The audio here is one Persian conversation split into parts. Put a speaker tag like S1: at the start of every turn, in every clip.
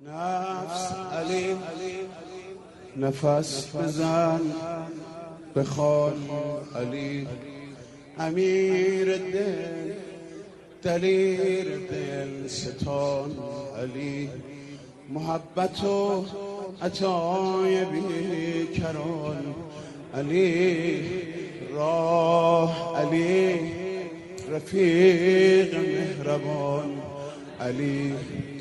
S1: نفس علی نفس بزن بخوان علی امیر دل دلیر دل ستان علی محبت و عطای بیکران علی راه علی رفیق مهربان علی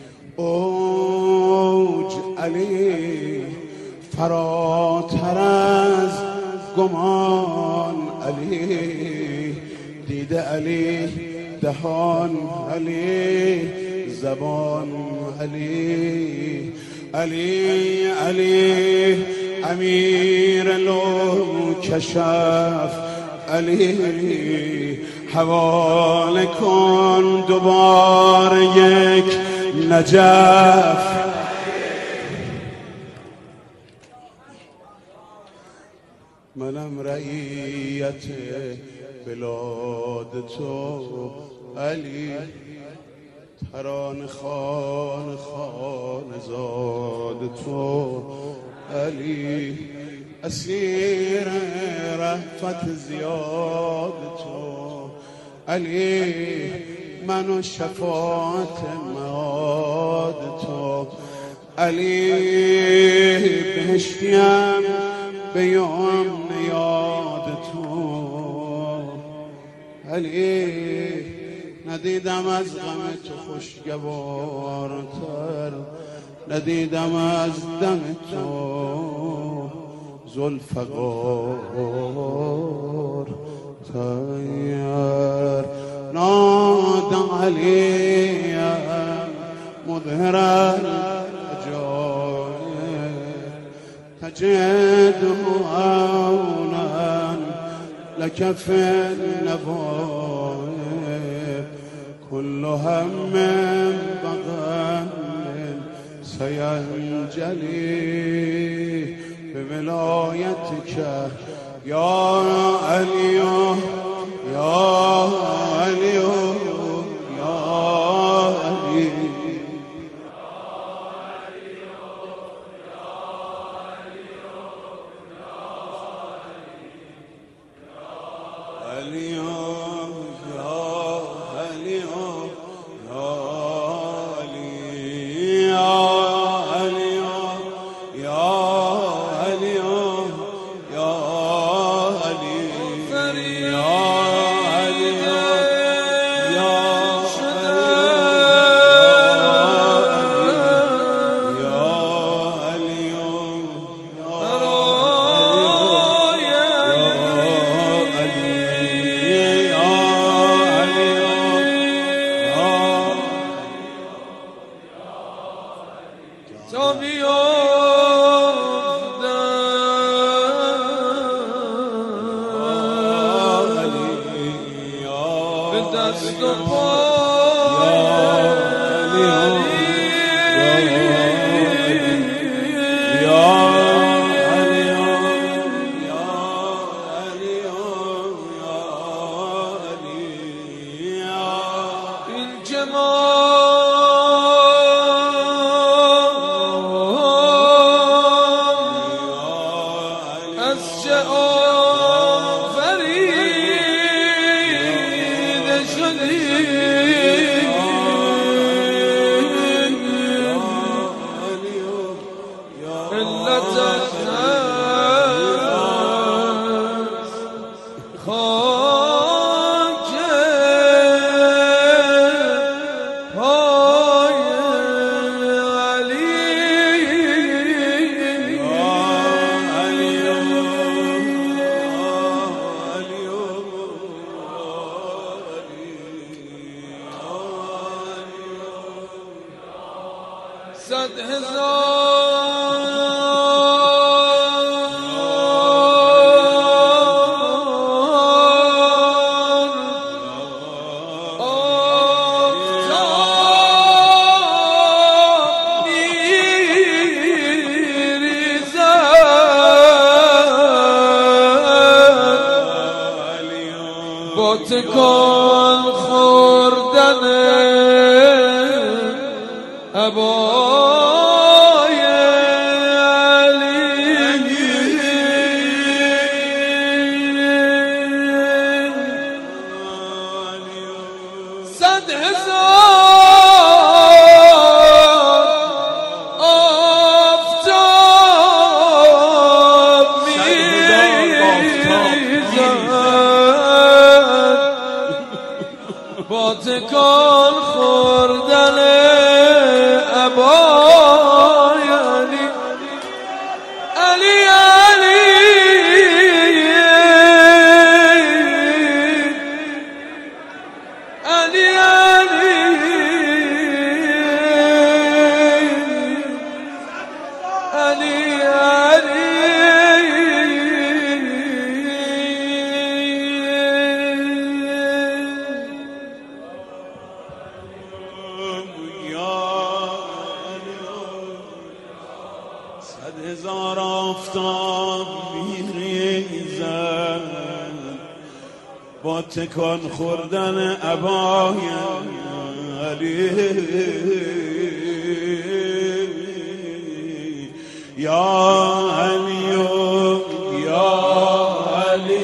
S1: اوج علی فراتر از گمان علی دیده علی دهان علی زبان علی علی علی امیر لو کشف علی حواله کن دوبار یک نجف منم رعیت بلاد تو علی ترانه خان زاد تو علی اسیر رحمت زیاد تو علی من و شفاعت معاد تو علی بهشتیم به یمن یاد تو علی ندیدم از غم تو خوشگوارتر ندیدم از دم تو ذوالفقار تیر نادم علی مظهر العجائب تجده عونا لك في النوائب كل هم بغم سينجلي بولايتك يا علي يا علي يا علي
S2: کن خوردن عبا
S1: هزار آفتاب میریزد با تکان خوردن عبای علی یا علی یا علی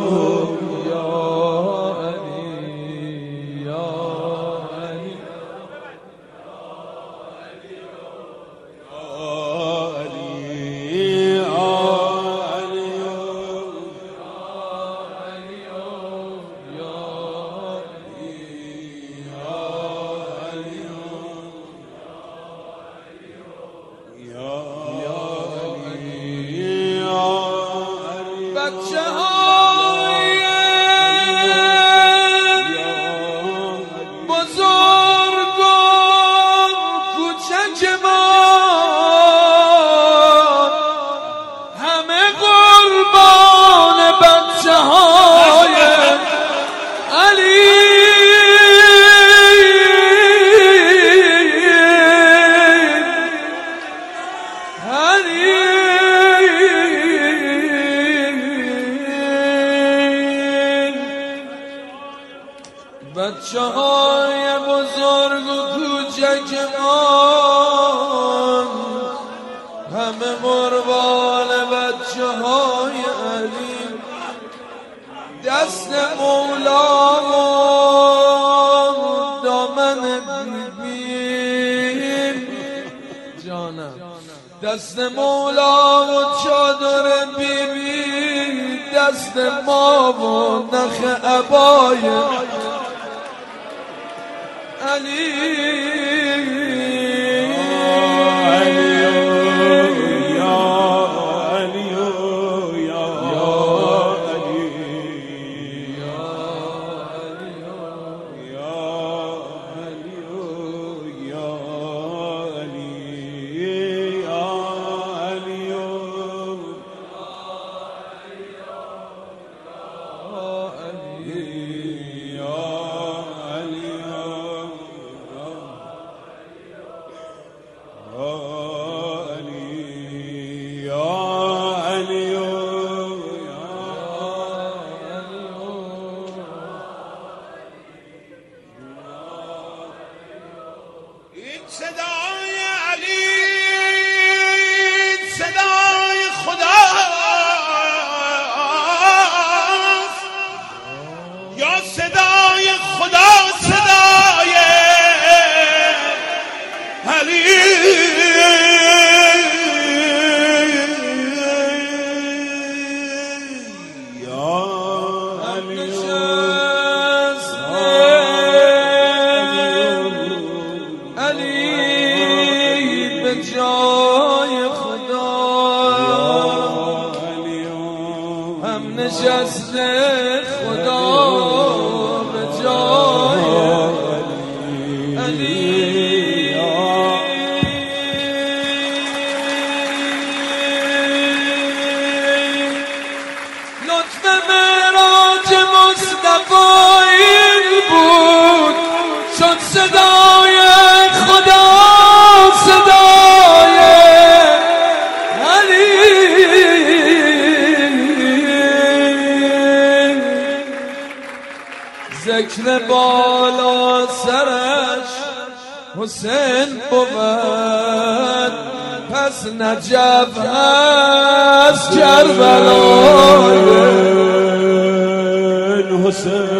S2: بچه های بزرگ و کوچکمان همه قربان بچه های علی دست مولا و دامن بیبی جانم دست مولا و چادر بیبی دست ما و نخ عبای علی
S1: صدای علی صدای خداست یا صدای خدا صدای علی یا علی
S2: جای خدا هم نشسته خدا به جای علی لطف معراج مصطفی بود شد صدای خدا صدای علی ذکر بالا سرش حسین بود پس نجف از کربلای
S1: حسین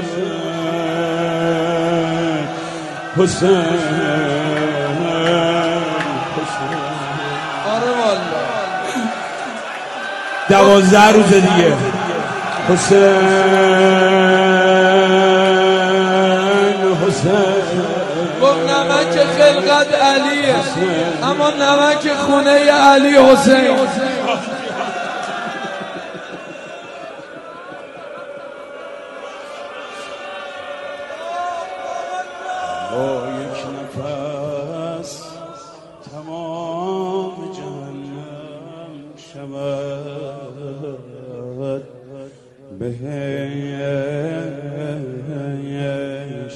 S1: حسین
S2: آره والا
S1: 12 روز دیگه حسین
S2: گفت نمک خلقت علیه اما نمک خونه علی حسین
S1: با یک نفس تمام جهنم شود بهش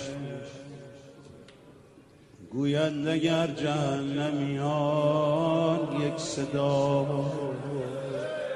S1: گویند اگر جهنمیان یک صدا